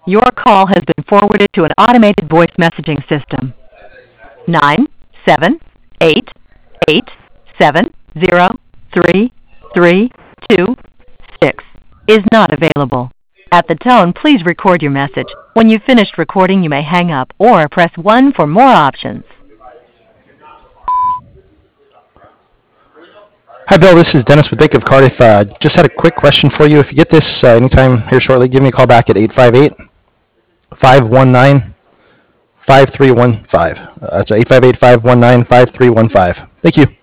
Your call has been forwarded to an automated voice messaging system. 97887033226 is not available. At the tone, please record your message. When you've finished recording, you may hang up or press 1 for more options. Hi, Bill. This is Dennis with Bank of Cardiff. Just had a quick question for you. If you get this anytime here shortly, give me a call back at 858-519-5315. That's 858-519-5315. Thank you.